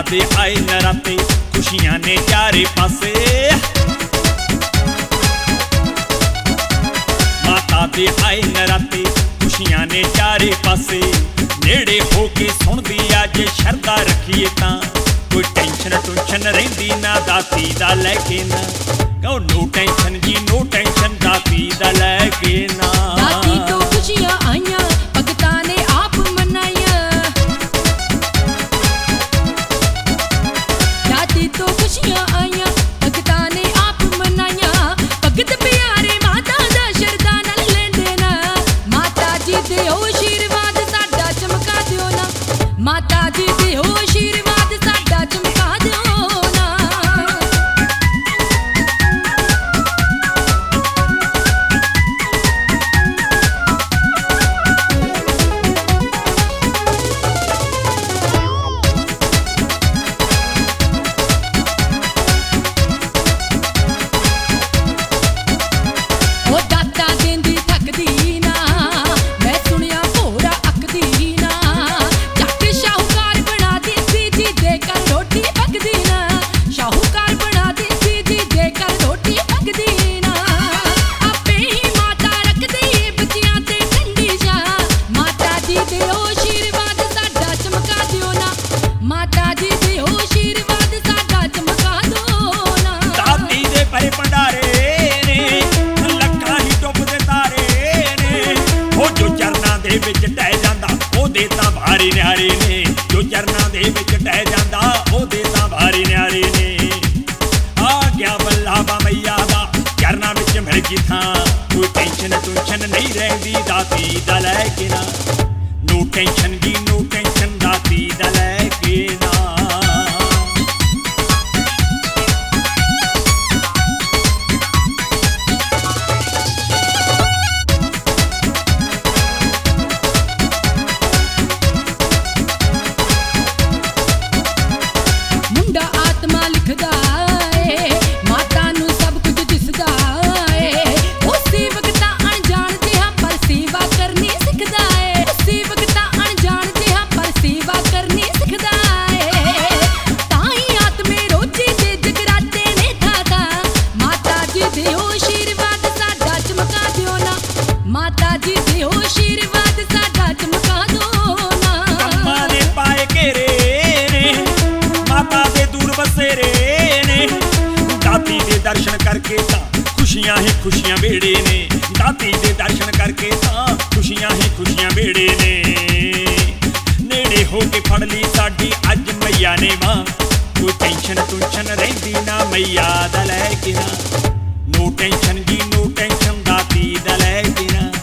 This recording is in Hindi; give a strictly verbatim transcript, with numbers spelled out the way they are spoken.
दे आए नराते खुशियां ने चारे पासे, माता दे आए नराते खुशियां ने चारे पासे। नेड़े होके सुनदी अज शरदा रखिए तां कोई टेंशन टुंशन रहिंदी ना दाती दा लैके ना। कहो नो टेंशन जी नो टेंशन दाती दा लैके ना। दाती तो खुशियां आईयां भगतां ने आप मनाइयां, दाती तो खुशियां आईयां भगतां ने आप मनाइयां। भगत प्यारे माता दा शरदा नाल लैंदे ना, माता जी दे आशीर्वाद साडा चमका दिओ ना, माता जी दे आशीर्वाद साडा चमका दिओ ना। भारी न्यारे ने जो चरना दे विच टह जांदा ओदे तां भारी न्यारे ने। आ गया बल्लावा मैया दा चरना विच मिल गई थां, कोई टेंशन टुंशन नहीं रहिंदी दाती दा लैके ना। नो टेंशन जी नो टेंशन दाती दा लैके ना। माता जी दे आशीर्वाद साडा चमका दो ना। कम्मां ने पाए घेरे ने माता दे दूर बसेरे ने, दाती दे दर्शन करके तां खुशियां ही खुशियां बेड़े ने। दाती दे दर्शन करके तां खुशियां ही खुशियां बेड़े ने। नेड़े होके फड़ ली साडी अज मैया ने मां, कोई टेंशन टुंशन रहिंदी ना मैया दा लैके ना। नो टेंशन जी नो टेंशन दाती दा लैके ना।